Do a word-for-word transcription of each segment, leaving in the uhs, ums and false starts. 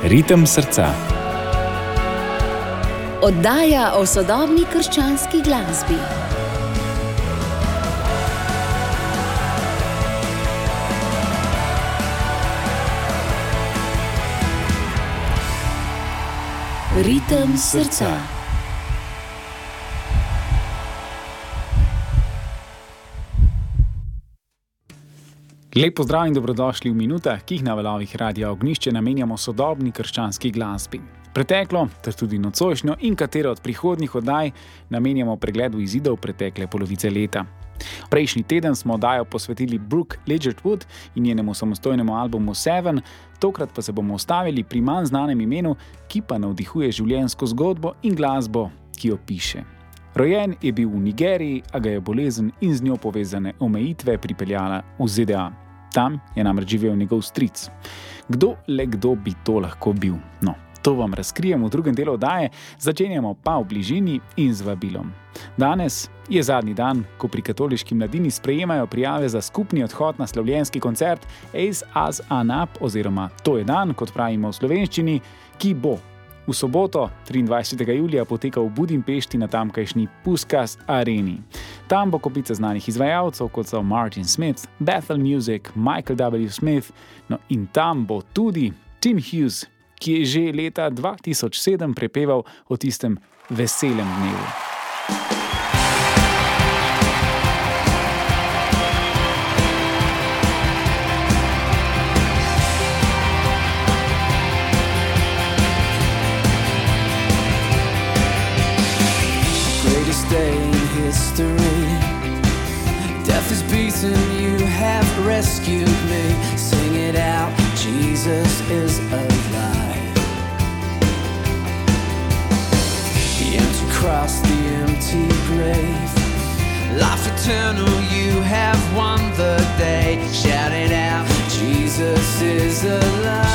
Ritem srca. Oddaja o sodobni krščanski glasbi. Ritem srca. Lep pozdrav in dobrodošli v minutah, ki jih na valovih Radia Ognjišče namenjamo sodobni krščanski glasbi. Preteklo, ter tudi nocojšnjo in katero od prihodnjih oddaj namenjamo pregledu izidov pretekle polovice leta. Prejšnji teden smo oddajo posvetili Brooke Ligertwood in njenemu samostojnemu albumu Seven, tokrat pa se bomo ustavili pri manj znanem imenu, ki pa navdihuje življenjsko zgodbo in glasbo, ki jo piše. Rojen je bil v Nigeriji, a ga je bolezen in z njo povezane omejitve pripeljala v Z D A. Tam je namreč živel njegov stric. Kdo le kdo bi to lahko bil? No, to vam razkrijem v drugem delu oddaje, začenjamo pa v bližini in z vabilom. Danes je zadnji dan, ko pri katoliški mladini sprejemajo prijave za skupni odhod na slavljenski koncert Ace As Anap, oziroma To je dan, kot pravimo v slovenščini, ki bo v soboto, triindvajsetega julija, potekal v Budimpešti na tamkajšnji Puskas areni. Tam bo kopica znanih izvajalcev, kot so Martin Smith, Bethel Music, Michael W. Smith, no in tam bo tudi Tim Hughes, ki je že leta dva tisoč sedem prepeval o tistem veselem dnevu. Day in history. Death is beaten, you have rescued me. Sing it out, Jesus is alive. The empty cross, the empty grave. Life eternal, you have won the day. Shout it out, Jesus is alive.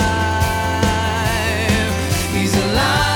He's alive.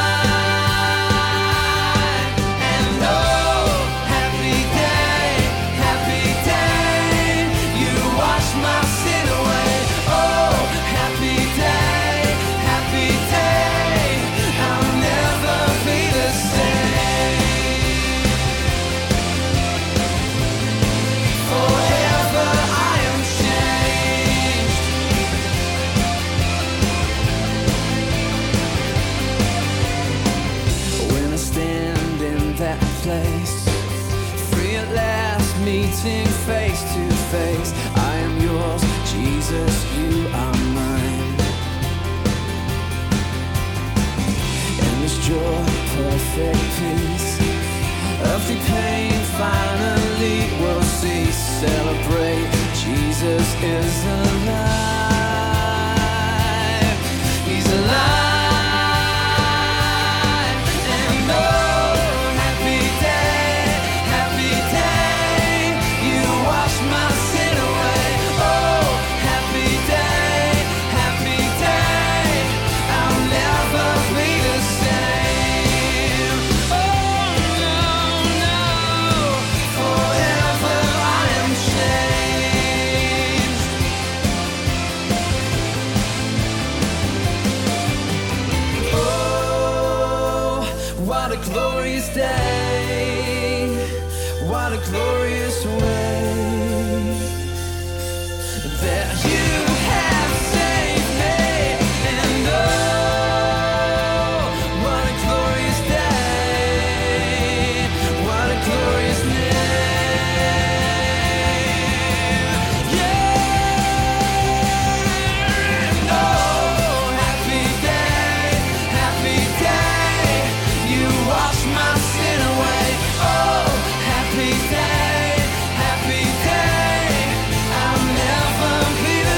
Meeting face to face, I am yours, Jesus, you are mine. In this joy, perfect peace, earthly pain finally will cease. Celebrate, Jesus is alive. He's alive. What a glorious day, what a glorious way that you have saved me. And oh, what a glorious day, what a glorious name. Yeah, and oh, happy day, happy day. Wash my sin away. Oh, happy day, happy day. I'll never be the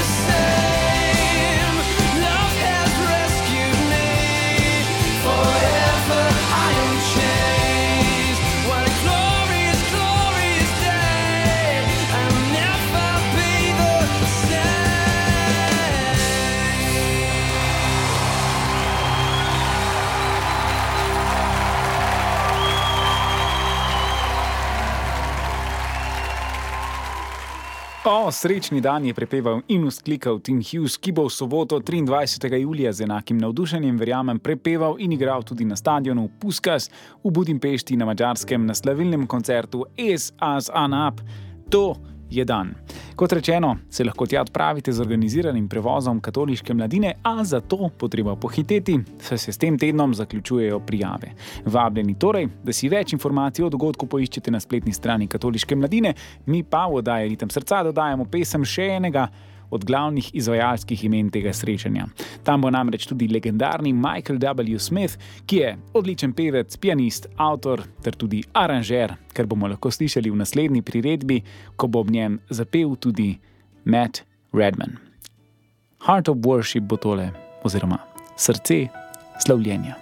O, srečni dan je prepeval in vzklikal Tim Hughes, ki bo v soboto triindvajsetega julija z enakim navdušenjem, verjamem, prepeval in igral tudi na stadionu Puskás v Budimpešti na Madžarskem na slavilnem koncertu Es as an up. To je dan. Kot rečeno, se lahko tja odpravite z organiziranim prevozom katoliške mladine, a za to potreba pohiteti, saj se s tem tednom zaključujejo prijave. Vabljeni torej, da si več informacij o dogodku poiščete na spletni strani katoliške mladine, mi pa v oddaji Ritem srca dodajamo pesem še enega od glavnih izvajalskih imen tega srečanja. Tam bo namreč tudi legendarni Michael W. Smith, ki je odličen pevec, pianist, avtor ter tudi aranžer, kar bomo lahko slišali v naslednji priredbi, ko bo ob njem zapel tudi Matt Redman. Heart of Worship bo tole, oziroma srce slavljenja.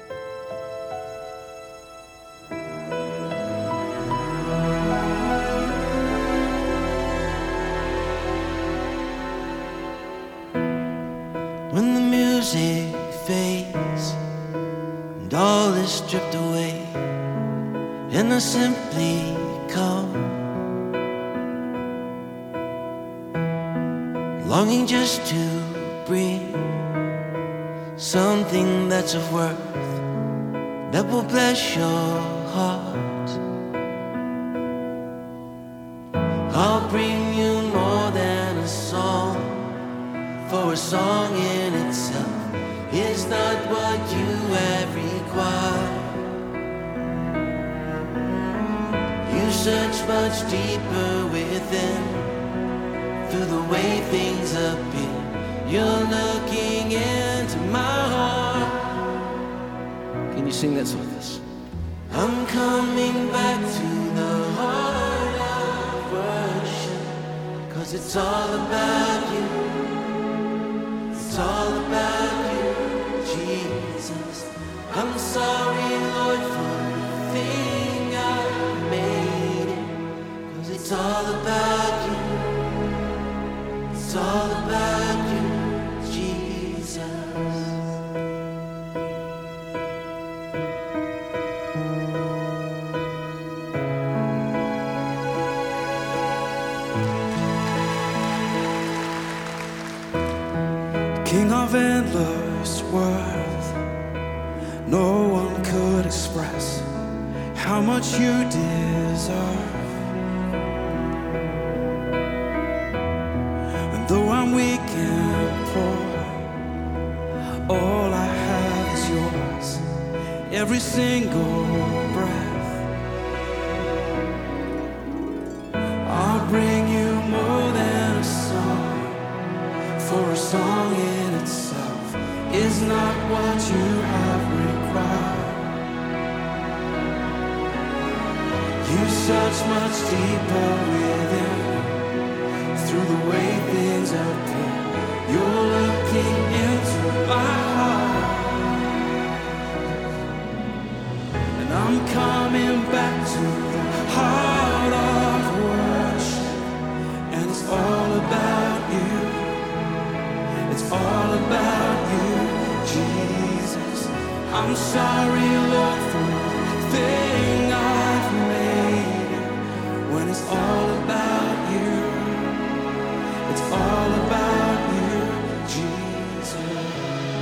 When the music fades and all is stripped away, and I simply come, longing just to bring something that's of worth, that will bless your heart. I'll bring you more than a song, for a song in itself is not what you have required. You search much deeper within, through the way things appear. You're looking into my heart. Can you sing that song with us? I'm coming back to the heart of worship, 'cause it's all about you. It's all about you, Jesus. I'm sorry, Lord, for the thing I made it, 'cause it's all about you. It's all about you, Jesus. King of endless worth, no one could express how much you deserve. And though I'm weak and poor, all I have is yours, every single breath. I'll bring you more than a song, for a song in itself is not what you have required. You search much deeper within, through the way things appear. You're looking into my heart, and I'm coming back to the heart of worship, and it's all about you. It's all about you, Jesus. I'm sorry, Lord, for the thing I've made it, when it's all about you. It's all about you, Jesus.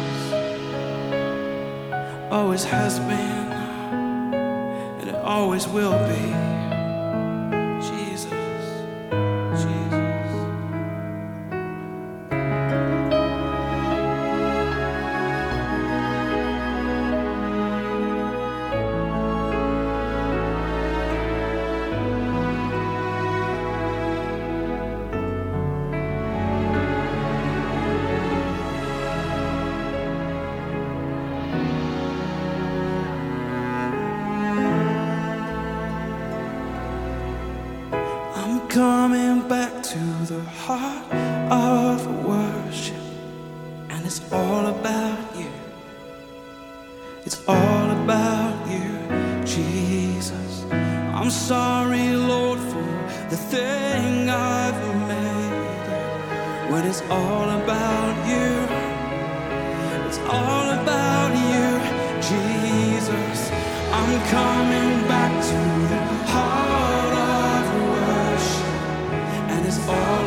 Always has been, and it always will be. Coming back to the heart of worship, and it's all about you. It's all about you, Jesus. I'm sorry, Lord, for the thing I've made, when it's all about you. It's all about you, Jesus. I'm coming back to the heart of worship, and it's all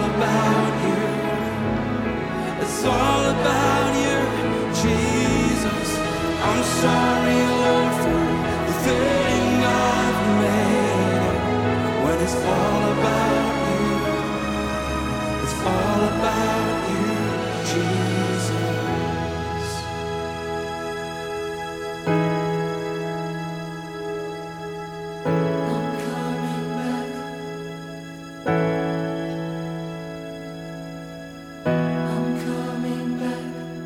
sorry, Lord, for the thing I've made. When it's all about you, it's all about you, Jesus. I'm coming back. I'm coming back.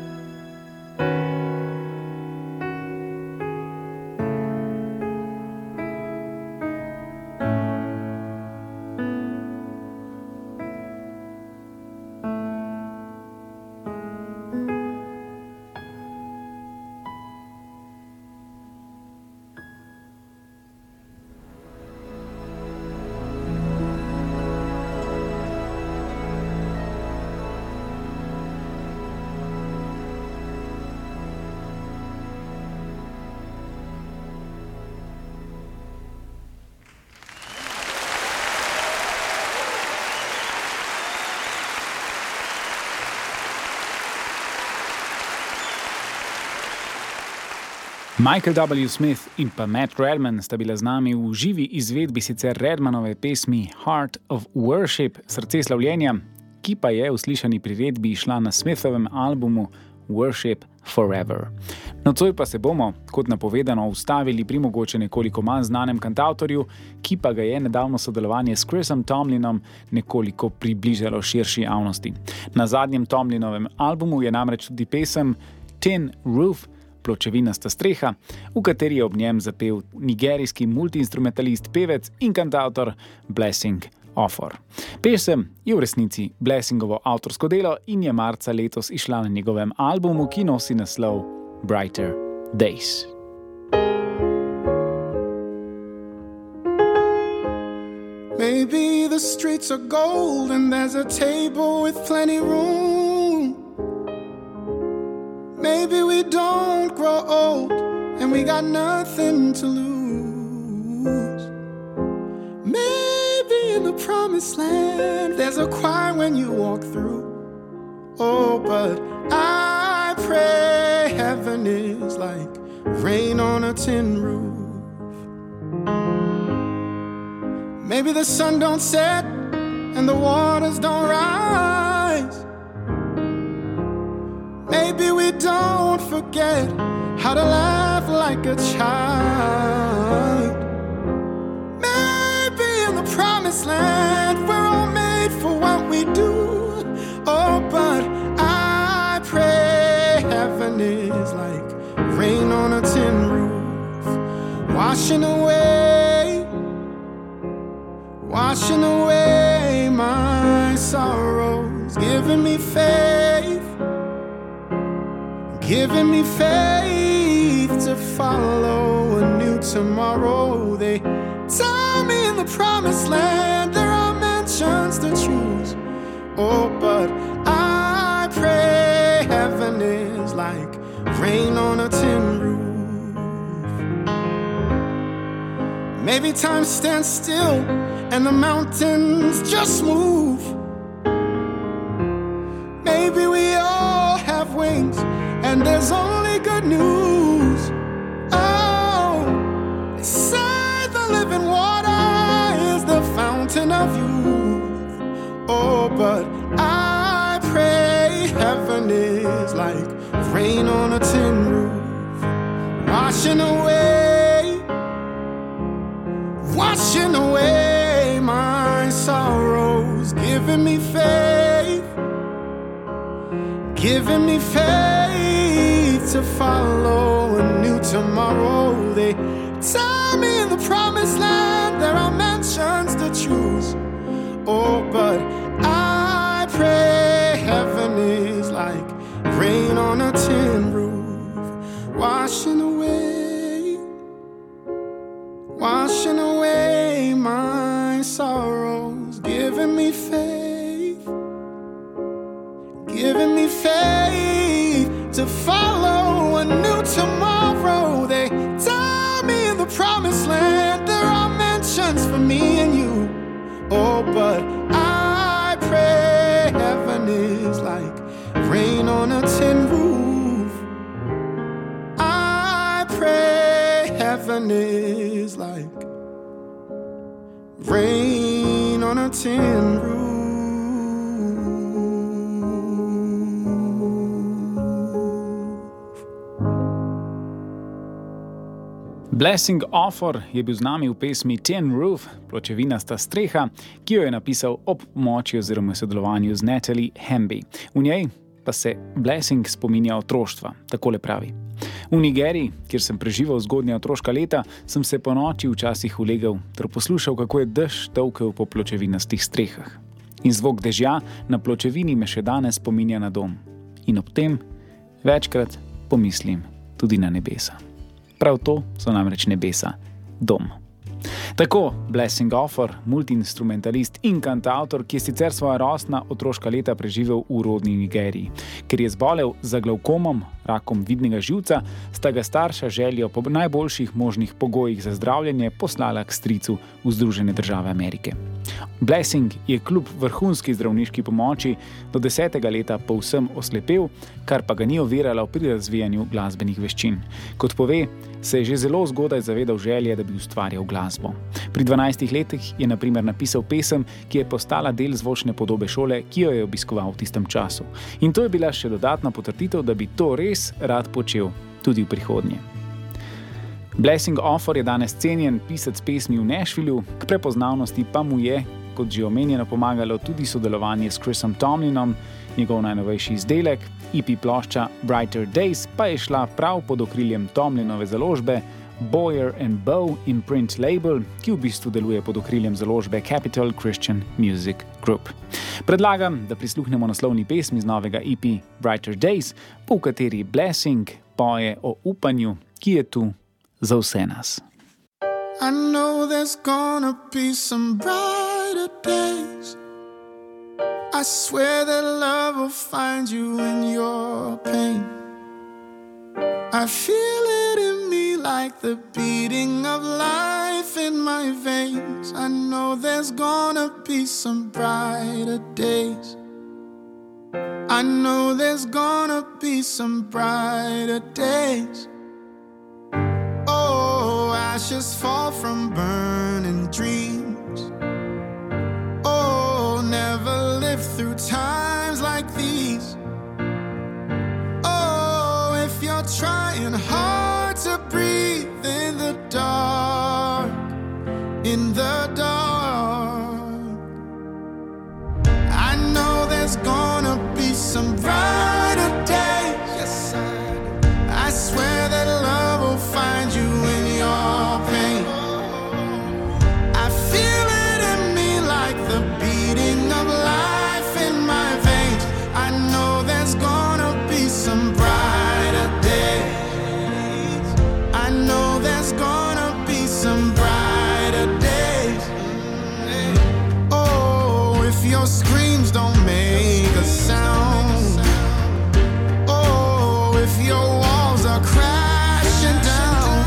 Michael W. Smith in pa Matt Redman sta bila z nami v živi izvedbi sicer Redmanove pesmi Heart of Worship, srce slavljenja, ki pa je v slišani priredbi išla na Smithovem albumu Worship Forever. Nocoj pa se bomo, kot napovedano, ustavili pri mogoče nekoliko manj znanem kantavtorju, ki pa ga je nedavno sodelovanje s Chrisom Tomlinom nekoliko približalo širši javnosti. Na zadnjem Tomlinovem albumu je namreč tudi pesem Tin Roof, pločevinasta streha, v kateri je ob njem zapel nigerijski multiinstrumentalist, pevec in kantavtor Blessing Offor. Pesem je v resnici Blessingovo avtorsko delo in je marca letos išla na njegovem albumu, ki nosi naslov Brighter Days. Maybe the streets are gold and there's a table with plenty room. Maybe we don't grow old and we got nothing to lose. Maybe in the promised land there's a choir when you walk through. Oh, but I pray heaven is like rain on a tin roof. Maybe the sun don't set and the waters don't rise. Maybe we don't forget how to laugh like a child. Maybe in the promised land we're all made for what we do. Oh, but I pray heaven is like rain on a tin roof, washing away, washing away my sorrows, giving me faith, giving me faith to follow a new tomorrow. They tell me in the promised land there are mansions to choose. Oh, but I pray heaven is like rain on a tin roof. Maybe time stands still and the mountains just move. Maybe we all have wings and there's only good news. Oh, they say the living water is the fountain of youth. Oh, but I pray heaven is like rain on a tin roof, washing away, washing away my sorrows, giving me faith, giving me faith to follow a new tomorrow. They tell me in the promised land there are mansions to choose. Oh, but I pray heaven is like rain on a tin roof, washing away, washing away my sorrows, giving me faith, giving me faith to follow a new tomorrow. They tell me in the promised land there are mansions for me and you. Oh, but I pray heaven is like rain on a tin roof. I rain on a tin roof. Blessing Offer je bil z nami v pesmi Tin Roof, pločevinasta streha, ki jo je napisal ob pomoči oziroma sodelovanju z Natalie Hamby. V njej pa se Blessing spominja otroštva, takole pravi. V Nigeriji, kjer sem preživel zgodnja otroška leta, sem se po noči včasih ulegel ter poslušal, kako je dež tolkel po pločevinastih strehah. In zvok dežja na pločevini me še danes spominja na dom. In ob tem večkrat pomislim tudi na nebesa. Prav to so namreč nebesa, dom. Tako Blessing Offer, multiinstrumentalist in kantautor, ki je sicer svoja rosna otroška leta preživel v rodni Nigeriji. Ker je zbolel za glavkomom, rakom vidnega živca, sta ga starša željo po najboljših možnih pogojih za zdravljenje poslala k stricu v Združene države Amerike. Blessing je kljub vrhunski zdravniški pomoči do desetega leta povsem oslepel, kar pa ga ni oviralo pri razvijanju glasbenih veščin. Kot pove, se je že zelo zgodaj zavedal želje, da bi ustvarjal glasbo. Pri dvanajstih letih je na primer napisal pesem, ki je postala del zvočne podobe šole, ki jo je obiskoval v tistem času. In to je bila še dodatna potrditev, da bi to res rad počel tudi v prihodnje. Blessing Offer je danes cenjen pisec pesmi v Nashvillu, k prepoznavnosti pa mu je, kot že omenjeno, pomagalo tudi sodelovanje s Chrisom Tomlinom, njegov najnovejši izdelek, E P plošča Brighter Days pa je šla prav pod okriljem Tomlinove založbe Boyer and Bow Imprint Label, ki v bistvu deluje pod okriljem založbe Capital Christian Music Group. Predlagam, da prisluhnemo naslovni pesmi z novega E P Brighter Days, po kateri Blessing poje o upanju, ki je tu za vse nas. I know there's gonna be some brighter days. I swear that love will find you in your pain. I feel it in me like the beating of life in my veins. I know there's gonna be some brighter days. I know there's gonna be some brighter days. Oh, ashes fall from burning dreams. Oh, never live through times like these. Oh, if you're trying hard to breathe in the dark, in the dark, I know there's gonna be some brighter days. Yes, I do. I swear that love will find you in your pain. I feel it in me like the beating of life in my veins. I know there's gonna be some brighter days. I know there's gonna be some brighter days. Oh, if your screams don't make a sound. Oh, if your walls are crashing down.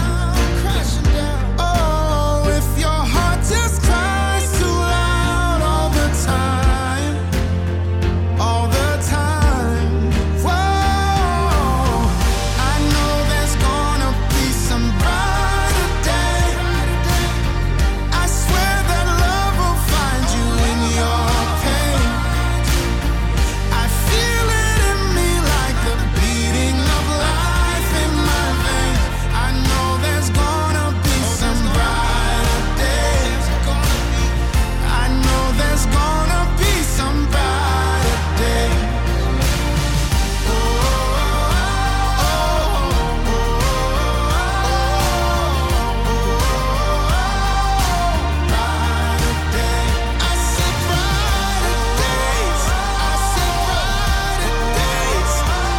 Oh, if your heart just cries too loud all the time, all the time. Whoa, I know there's gonna be some brighter day. I swear that love will find you in your pain. I feel it in me like the beating of life in my veins. I know there's gonna be some brighter days. I know there's gonna be some brighter days. Oh, oh, oh, brighter days. I said brighter days. I said brighter days.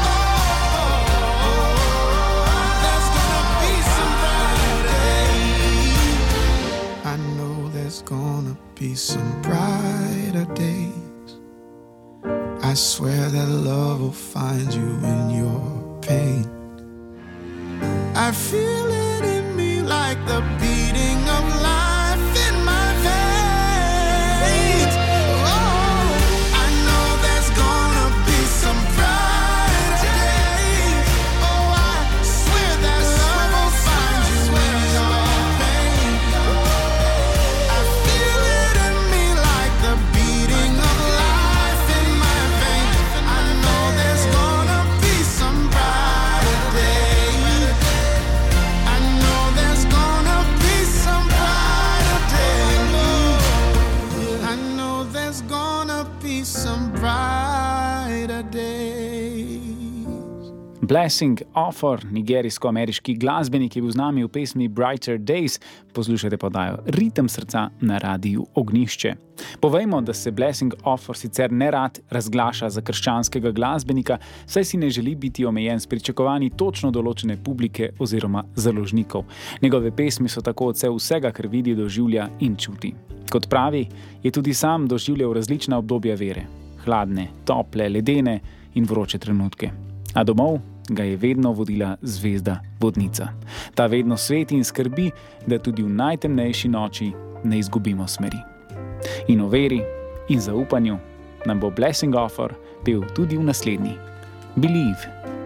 Oh, there's gonna be some brighter days. I know there's gonna be some brighter days. I swear that love will find you in your pain. I feel it in me like the beating of life in my veins. Oh, I know there's gonna be some brighter days. Oh, I swear that love will find you in your pain. I feel it Blessing Offer, nigerijsko-ameriški glasbenik, je bil z nami v pesmi Brighter Days. Poslušajte podajo Ritem srca na Radiu Ognjišče. Povejmo, da se Blessing Offer sicer nerad razglaša za krščanskega glasbenika, saj si ne želi biti omejen s pričakovanji točno določene publike oziroma založnikov. Njegove pesmi so tako odsev vsega, kar vidi, doživlja in čuti. Kot pravi, je tudi sam doživljal različna obdobja vere. Hladne, tople, ledene in vroče trenutke. A domov ga je vedno vodila zvezda vodnica. Ta vedno sveti in skrbi, da tudi v najtemnejši noči ne izgubimo smeri. In o veri in zaupanju nam bo Blessing Offer pel tudi v naslednji Believe.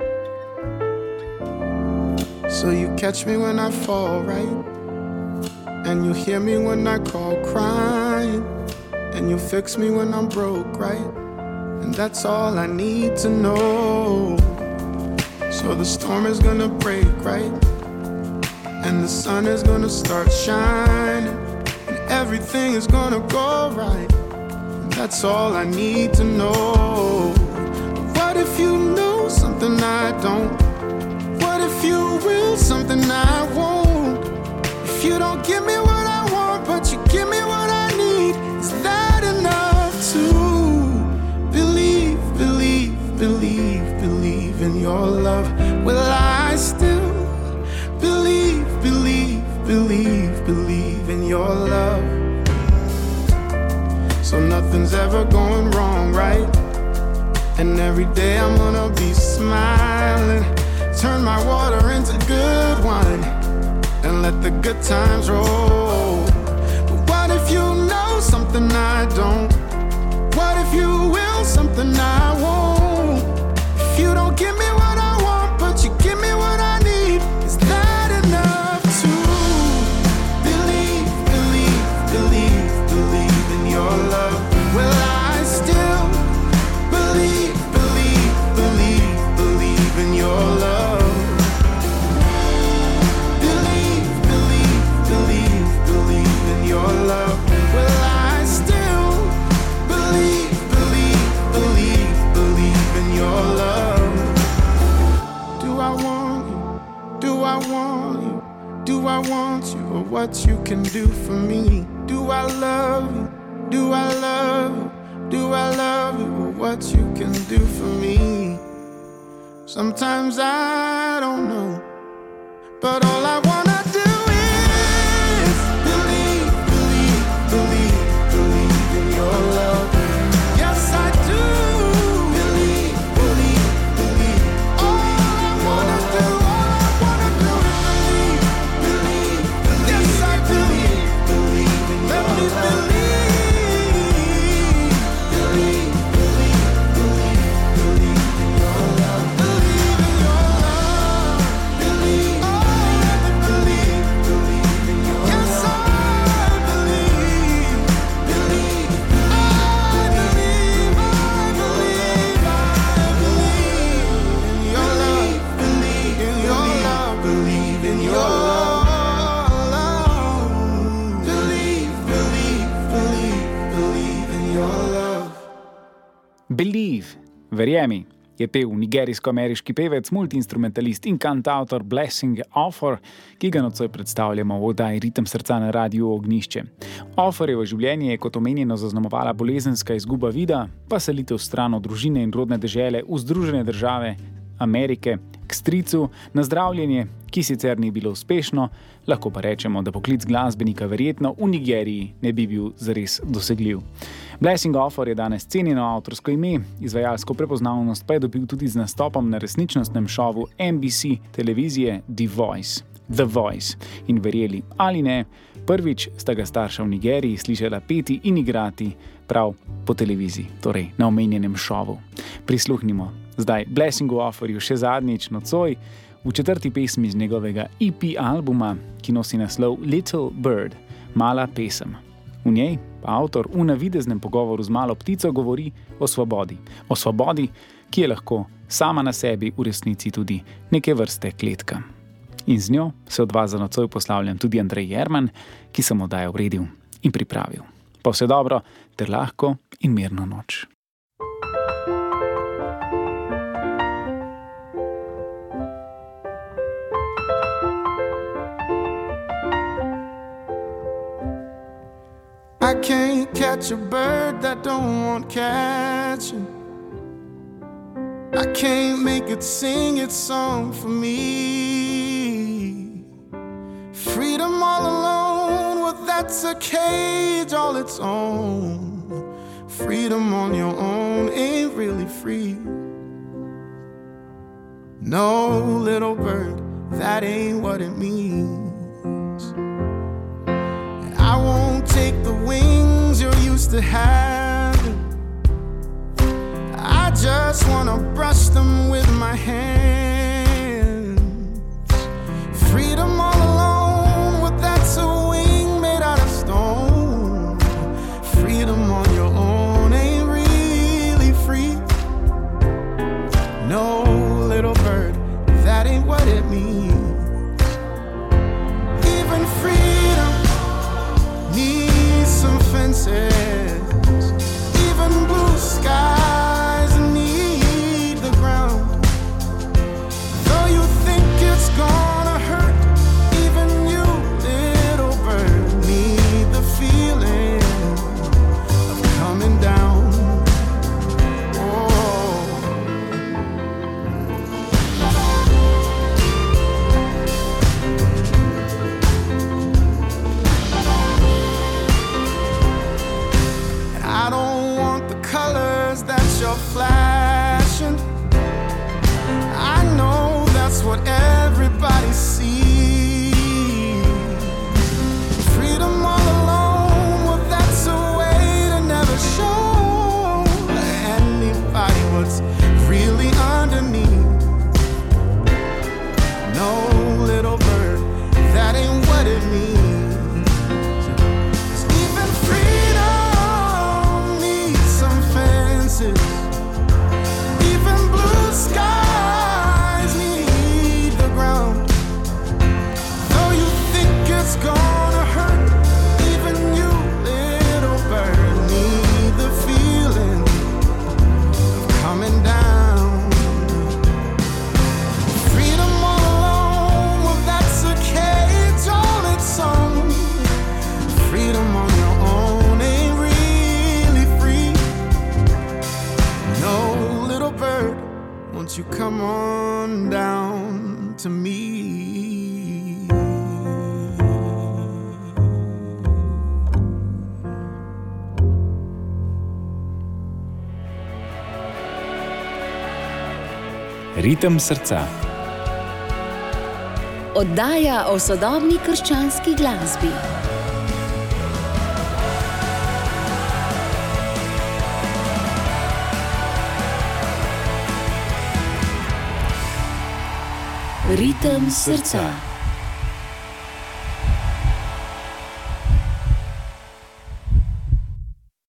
So you catch me when I fall, right? And you hear me when I call crying. And you fix me when I'm broke, right? And that's all I need to know. So the storm is gonna break, right? And the sun is gonna start shining. And everything is gonna go right. And that's all I need to know. What if you know something I don't? What if you will something I won't? If you don't give me what I want, but you give me what I need, is that enough to believe, believe, believe, believe in your love? Will I still believe, believe, believe, believe in your love? So nothing's ever going wrong, right? And every day I'm gonna be smiling. Turn my water into good wine and let the good times roll. But what if you know something I don't? What if you will something I won't? If you don't give me what I want, but you give me what I need, is that enough to believe, believe, believe, believe in your love? Will I still believe, believe, believe, believe in your love? Believe, believe, believe, believe in your love. Will I still believe, believe, believe, believe in your love? Do I want you? Do I want you? Do I want you? Or what you can do for me? Do I love you? Do I love you? Do I love you? Or what you can do for me? Sometimes I don't know, but all I wanna do is believe, believe, believe, believe in your love. Yes, I do. Believe, believe, believe. All I wanna do, all I wanna do is believe, believe, believe. Yes, I do. Believe, believe in your love. Let me believe. Believe, believe, believe, believe in your love. Believe in your love. Believe, oh, let me believe, believe in your love. Yes, I believe, believe, I believe, I believe, I believe in your love. Believe in your love. Believe in your love. Believe, believe, believe, believe in your love. Believe, verjemi, je pel nigerijsko-ameriški pevec, multiinstrumentalist in kantautor Blessing Offer, ki ga nocoj predstavljamo v oddaji Ritem srca na Radiu Ognjišče. Offerjevo življenje je kot omenjeno zaznamovala bolezenska izguba vida, pa selitev stran od družine in rodne dežele v Združene države Amerike k stricu na zdravljenje, ki sicer ni bilo uspešno, lahko pa rečemo, da poklic glasbenika verjetno v Nigeriji ne bi bil zares dosegljiv. Blessing Offer je danes cenjeno avtorsko ime, izvajalsko prepoznavnost pa je dobil tudi z nastopom na resničnostnem šovu N B C televizije The Voice. The Voice. In verjeli ali ne, prvič sta ga starša v Nigeriji slišala peti in igrati prav po televiziji, torej na omenjenem šovu. Prisluhnimo zdaj Blessingu Offerju še zadnjič nocoj v četrti pesmi z njegovega E P albuma, ki nosi naslov Little Bird, mala pesem. V njej pa avtor v navideznem pogovoru z malo ptico govori o svobodi. O svobodi, ki je lahko sama na sebi v resnici tudi neke vrste kletka. In z njo se od vas za nocoj poslavljam tudi Andrej Jerman, ki sem oddajo uredil in pripravil. Pa vse dobro ter lahko in mirno noč. can't catch a bird that don't want catching. I can't make it sing its song for me. Freedom all alone, well that's a cage all its own. Freedom on your own ain't really free. No, little bird, that ain't what it means. And I won't take the wings you're used to having. I just wanna brush them with my hands. Freedom all alone, well that's a wing made out of stone. Freedom on your own ain't really free. No, little bird, that ain't what it means. Even freedom needs some fences. Even blue skies need the ground. Though you think it's gonna hurt, even you, little bird, need the feeling of coming down. I don't want the colors that you're flashing. I know that's what everybody sees. Freedom all alone, well that's a way to never show anybody what's really underneath. No, little bird, that ain't what it means. Even blue skies need the ground. Though you think it's gonna hurt, even you, little bird, need the feeling of coming down. Freedom all alone, well that's a cage all its own. Freedom on your own ain't really free. No, little bird, won't you come on down to me? Ritem srca. Oddaja o sodobni krščanski glasbi. Ritem srca.